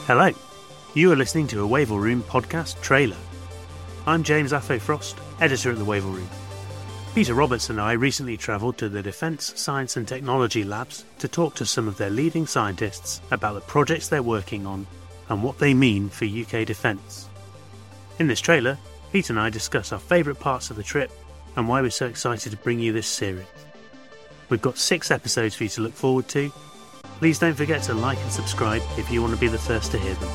Hello, you are listening to a Wavell Room podcast trailer. I'm James Atho Frost, editor at the Wavell Room. Peter Roberts and I recently travelled to the Defence Science and Technology Labs to talk to some of their leading scientists about the projects they're working on and what they mean for UK defence. In this trailer, Pete and I discuss our favourite parts of the trip and why we're so excited to bring you this series. We've got 6 episodes for you to look forward to. Please don't forget to like and subscribe if you want to be the first to hear them.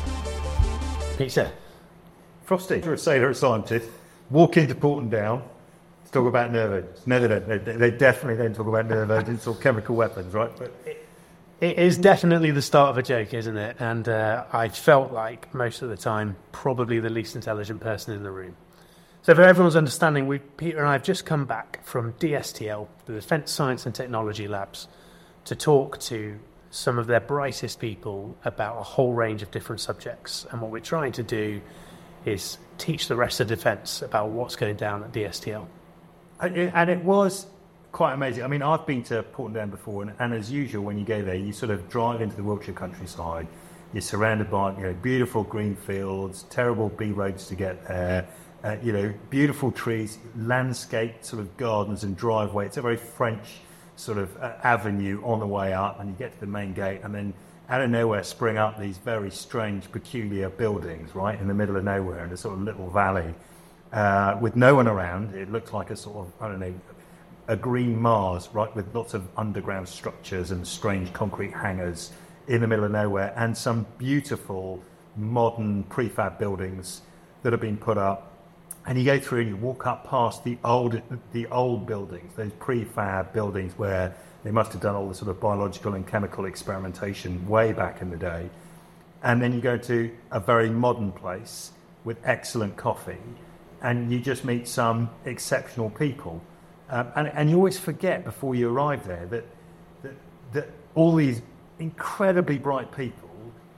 Peter, Frosty, you're a sailor, a scientist, walk into Porton Down to talk about nerve agents. No, they definitely don't talk about nerve agents or chemical weapons, right? But it is definitely the start of a joke, isn't it? And I felt like most of the time probably the least intelligent person in the room. So for everyone's understanding, Peter and I have just come back from DSTL, the Defence Science and Technology Labs, to talk to some of their brightest people about a whole range of different subjects. And what we're trying to do is teach the rest of defence about what's going down at DSTL. And it was quite amazing. I mean, I've been to Porton Down before, and as usual, when you go there, you sort of drive into the Wiltshire countryside. You're surrounded by beautiful green fields, terrible B roads to get there, beautiful trees, landscape sort of gardens and driveway. It's a very French sort of avenue on the way up, and you get to the main gate, and then out of nowhere spring up these very strange, peculiar buildings, right, in the middle of nowhere in a sort of little valley with no one around. It looks like a sort of, a green Mars, right, with lots of underground structures and strange concrete hangars in the middle of nowhere, and some beautiful modern prefab buildings that have been put up. And you go through and you walk up past the old buildings, those prefab buildings where they must have done all the sort of biological and chemical experimentation way back in the day. And then you go to a very modern place with excellent coffee, and you just meet some exceptional people. And you always forget before you arrive there that all these incredibly bright people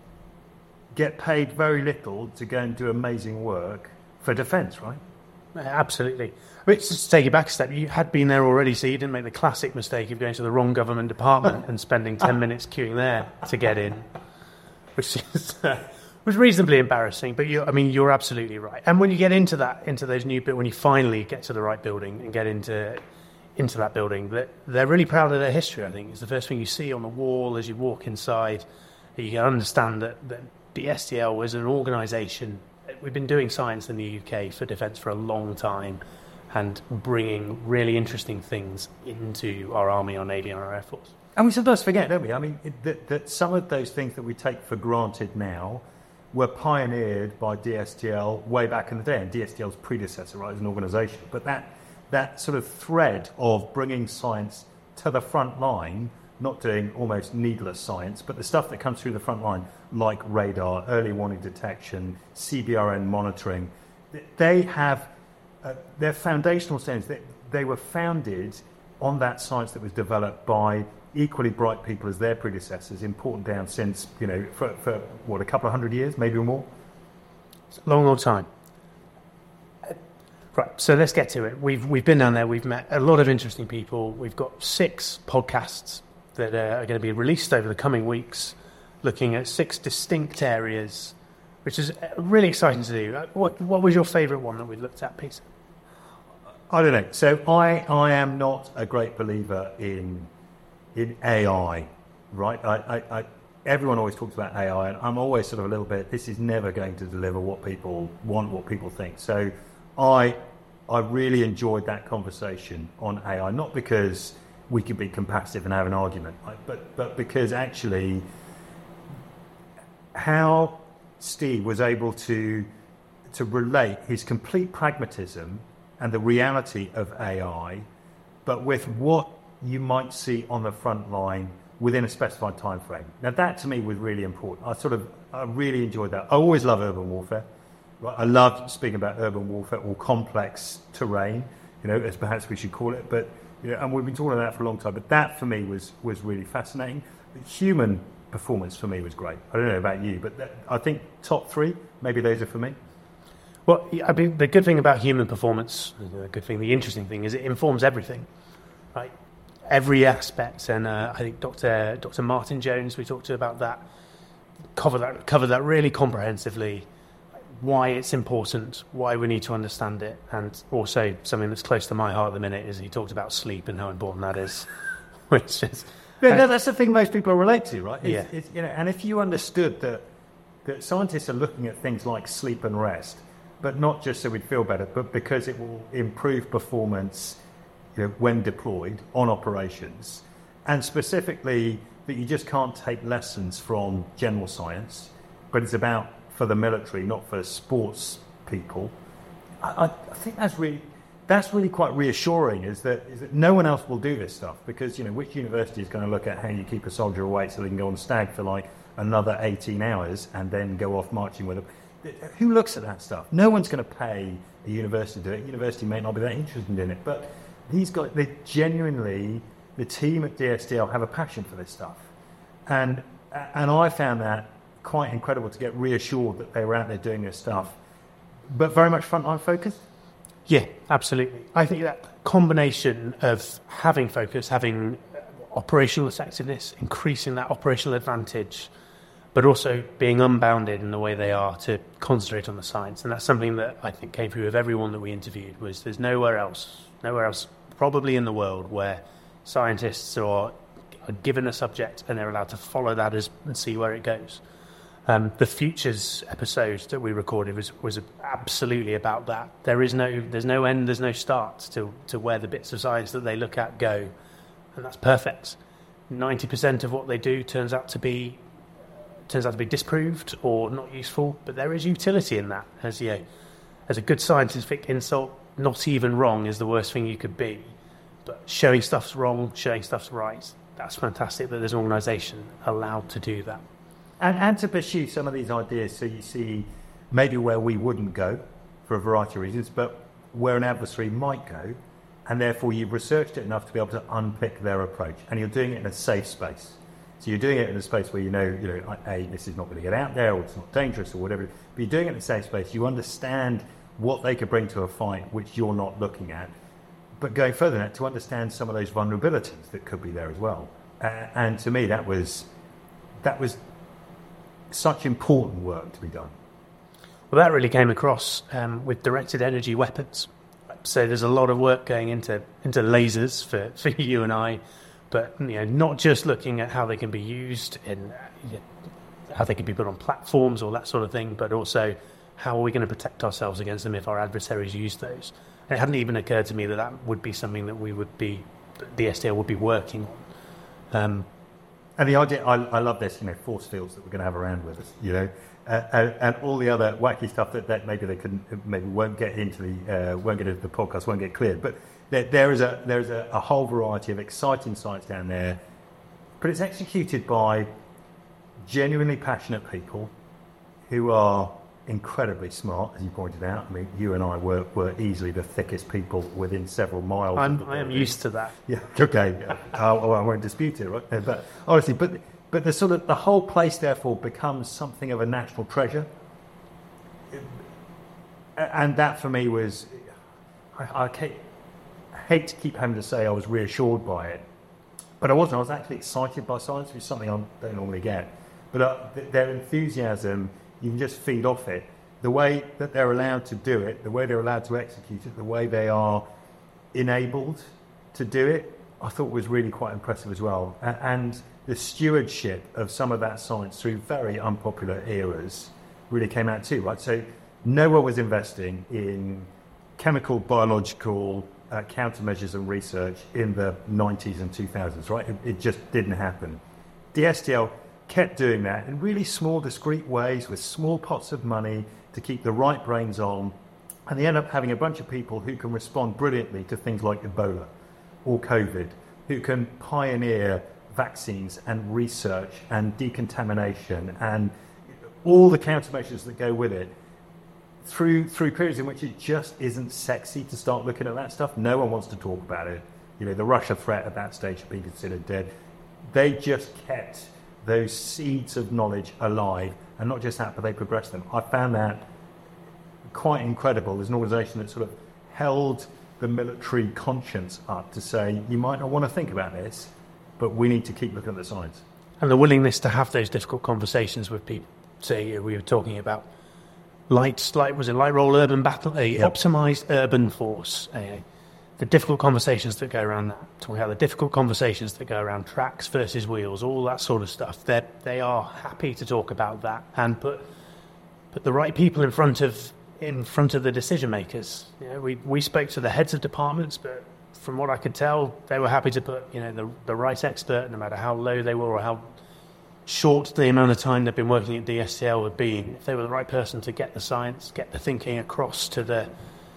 get paid very little to go and do amazing work for defence, right? Absolutely. Let's just take you back a step. You had been there already, so you didn't make the classic mistake of going to the wrong government department and spending 10 minutes queuing there to get in, which was reasonably embarrassing. But you're absolutely right. And when you get into those new bit, when you finally get to the right building and get into that building, they're really proud of their history. I think it's the first thing you see on the wall as you walk inside. You can understand that DSTL was an organisation. We've been doing science in the UK for defence for a long time and bringing really interesting things into our Army, our Navy and our Air Force. And we sometimes forget, don't we? I mean, that some of those things that we take for granted now were pioneered by DSTL way back in the day, and DSTL's predecessor, right, as an organisation. But that sort of thread of bringing science to the front line, not doing almost needless science, but the stuff that comes through the front line, like radar, early warning detection, CBRN monitoring, they have their foundational sense. They were founded on that science that was developed by equally bright people as their predecessors in Porton Down since, for a couple of 100 years, maybe more? It's a long old time. Right, so let's get to it. We've been down there, we've met a lot of interesting people. We've got 6 podcasts that are going to be released over the coming weeks, looking at 6 distinct areas, which is really exciting to do. What was your favourite one that we looked at, Peter? I don't know. So I am not a great believer in AI, right? I everyone always talks about AI, and I'm always sort of a little bit, this is never going to deliver what people want, what people think. So I really enjoyed that conversation on AI, not because we could be competitive and have an argument, right? But because actually how Steve was able to relate his complete pragmatism and the reality of AI, but with what you might see on the front line within a specified time frame. Now that to me was really important. I really enjoyed that. I always love urban warfare. Right? I love speaking about urban warfare or complex terrain, as perhaps we should call it. But and we've been talking about that for a long time. But that for me was really fascinating. The human performance for me was great. I don't know about you, but I think top 3, maybe those are for me. Well, I mean, the good thing about human performance, the interesting thing is it informs everything, right? Every aspect. And I think Dr. Martin Jones, we talked to about that. covered that really comprehensively. Why it's important, why we need to understand it, and also something that's close to my heart at the minute is he talked about sleep and how important that is, which is that's the thing most people relate to, right? It's, and if you understood that scientists are looking at things like sleep and rest, but not just so we'd feel better, but because it will improve performance, when deployed on operations, and specifically that you just can't take lessons from general science, but it's about for the military, not for sports people. I think that's really quite reassuring. Is that no one else will do this stuff because which university is going to look at how you keep a soldier awake so they can go on stag for like another 18 hours and then go off marching with them? Who looks at that stuff? No one's going to pay a university to do it. University may not be that interested in it, but these guys, they genuinely, the team at DSTL have a passion for this stuff, and I found that quite incredible to get reassured that they were out there doing this stuff, but very much frontline focused. Yeah, absolutely. I think that combination of having focus, having operational effectiveness, increasing that operational advantage, but also being unbounded in the way they are to concentrate on the science. And that's something that I think came through with everyone that we interviewed, was there's nowhere else probably in the world where scientists are given a subject and they're allowed to follow that and see where it goes. The Futures episode that we recorded was absolutely about that. There's no end, there's no start to where the bits of science that they look at go, and that's perfect. 90% of what they do turns out to be disproved or not useful, but there is utility in that. As a good scientific insult, not even wrong is the worst thing you could be, but showing stuff's wrong, showing stuff's right. That's fantastic that there's an organisation allowed to do that. And to pursue some of these ideas, so you see maybe where we wouldn't go for a variety of reasons, but where an adversary might go, and therefore you've researched it enough to be able to unpick their approach, and you're doing it in a safe space. So you're doing it in a space where this is not going to get out there, or it's not dangerous, or whatever. But you're doing it in a safe space. You understand what they could bring to a fight, which you're not looking at. But going further than that, to understand some of those vulnerabilities that could be there as well. And to me, that was such important work to be done. Well, that really came across with directed energy weapons. So there's a lot of work going into lasers for you and I, but not just looking at how they can be used and how they can be put on platforms or that sort of thing, but also how are we going to protect ourselves against them if our adversaries use those. And it hadn't even occurred to me that would be something that DSTL would be working on. And the idea, I love this, force fields that we're going to have around with us, and all the other wacky stuff that maybe they won't get into the podcast, won't get cleared. But there is a whole variety of exciting science down there, but it's executed by genuinely passionate people who are incredibly smart, as you pointed out. I mean, you and I were easily the thickest people within several miles. I am used to that. Yeah. Okay. I won't dispute it, right? But honestly, but the whole place therefore becomes something of a national treasure, and that for me was, I hate to keep having to say I was reassured by it, but I wasn't. I was actually excited by science, which is something I don't normally get. But their enthusiasm, you can just feed off it. The way that they're allowed to do it, the way they're allowed to execute it, the way they are enabled to do it, I thought was really quite impressive as well. And the stewardship of some of that science through very unpopular eras really came out too, right? So no one was investing in chemical, biological countermeasures and research in the 90s and 2000s, right? It just didn't happen. DSTL kept doing that in really small, discrete ways with small pots of money to keep the right brains on, and they end up having a bunch of people who can respond brilliantly to things like Ebola or COVID, who can pioneer vaccines and research and decontamination and all the countermeasures that go with it through periods in which it just isn't sexy to start looking at that stuff. No one wants to talk about it. The Russia threat at that stage had been considered dead. They just kept those seeds of knowledge alive, and not just that, but they progressed them. I found that quite incredible. There's an organisation that sort of held the military conscience up to say, you might not want to think about this, but we need to keep looking at the science. And the willingness to have those difficult conversations with people. Say we were talking about light roll urban battle, optimized urban force, the difficult conversations that go around that. Talking about the difficult conversations that go around tracks versus wheels, all that sort of stuff. They are happy to talk about that and put the right people in front of the decision makers. We spoke to the heads of departments, but from what I could tell, they were happy to put the right expert, no matter how low they were or how short the amount of time they've been working at DSTL would be. If they were the right person to get the science, get the thinking across to the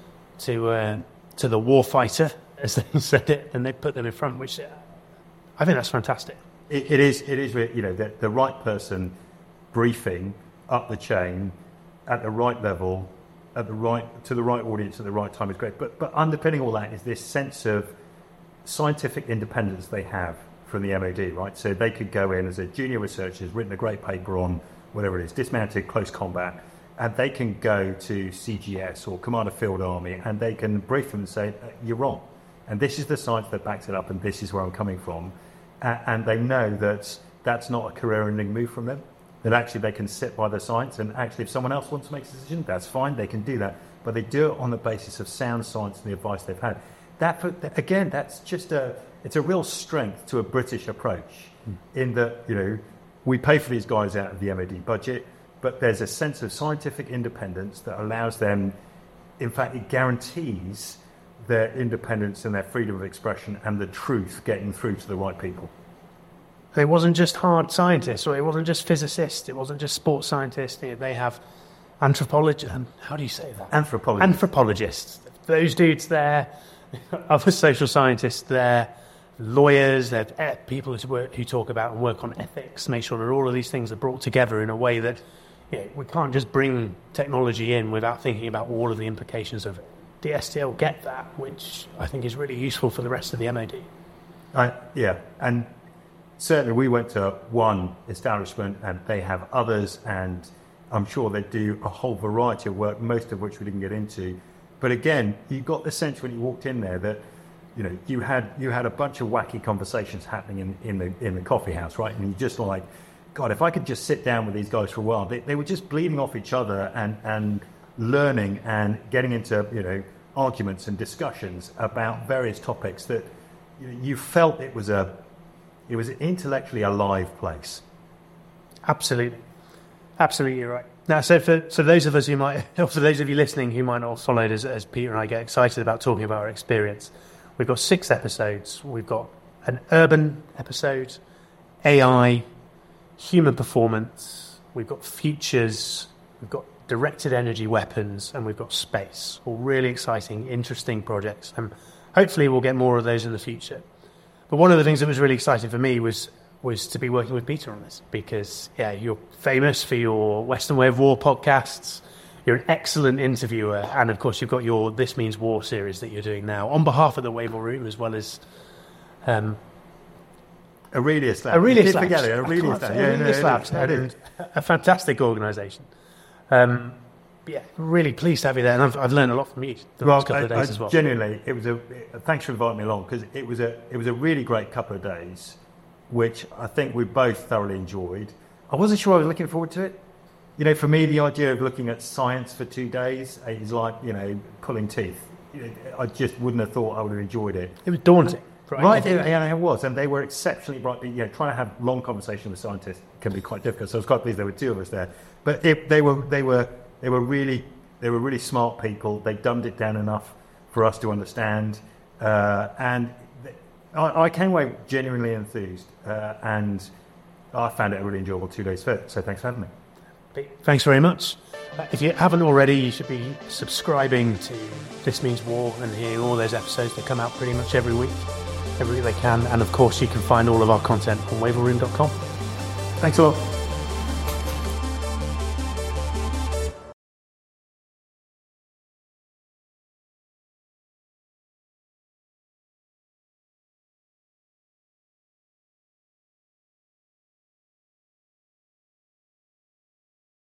warfighter, as they said it, and they put them in front, which I think that's fantastic. It is the right person briefing up the chain at the right level, to the right audience at the right time is great. But underpinning all that is this sense of scientific independence they have from the MOD, right? So they could go in as a junior researcher, has written a great paper on whatever it is, dismounted close combat, and they can go to CGS or Command of Field Army and they can brief them and say, you're wrong. And this is the science that backs it up and this is where I'm coming from. And they know that that's not a career-ending move from them, that actually they can sit by the science, and actually if someone else wants to make a decision, that's fine, they can do that. But they do it on the basis of sound science and the advice they've had. That's just it's a real strength to a British approach in that, we pay for these guys out of the MOD budget, but there's a sense of scientific independence that allows them, in fact, it guarantees their independence and their freedom of expression and the truth getting through to the right people. It wasn't just hard scientists, or it wasn't just physicists, it wasn't just sports scientists. They have anthropologists, how do you say that? Anthropologists. Those dudes there, other social scientists there, lawyers, they're people who talk about and work on ethics, make sure that all of these things are brought together in a way that we can't just bring technology in without thinking about all of the implications of it. DSTL get that, which I think is really useful for the rest of the MOD. And certainly we went to one establishment and they have others, and I'm sure they do a whole variety of work, most of which we didn't get into. But again, you got the sense when you walked in there that you had a bunch of wacky conversations happening in the coffee house, right? And you just like, God, if I could just sit down with these guys for a while. They were just bleeding off each other and learning and getting into arguments and discussions about various topics that you felt it was an intellectually alive place. Absolutely right. Now, so for those of us who might, or for those of you listening who might not have followed as Peter and I get excited about talking about our experience, we've got 6 episodes. We've got an urban episode, AI, human performance, we've got futures, we've got directed energy weapons, and we've got space. All really exciting, interesting projects. And hopefully we'll get more of those in the future. But one of the things that was really exciting for me was to be working with Peter on this, because you're famous for your Western Way of War podcasts. You're an excellent interviewer, and of course you've got your This Means War series that you're doing now on behalf of the Wavell Room, as well as Aurelius Labs. Aurelius Labs. A fantastic organisation. Really pleased to have you there, and I've learned a lot from you the last couple of days as well. Genuinely, thanks for inviting me along, because it was a really great couple of days, which I think we both thoroughly enjoyed. I wasn't sure I was looking forward to it. For me, the idea of looking at science for 2 days is like, pulling teeth. I just wouldn't have thought I would have enjoyed it. It was daunting. Right, it was, and they were exceptionally bright. Trying to have long conversation with scientists can be quite difficult. So I was quite pleased there were 2 of us there. But they were really smart people. They dumbed it down enough for us to understand, and I came away genuinely enthused, and I found it a really enjoyable 2 days fit. So thanks for having me. Thanks very much. If you haven't already, you should be subscribing to This Means War and hearing all those episodes that come out pretty much every week they can. And of course, you can find all of our content on wavellroom.com. Thanks a lot.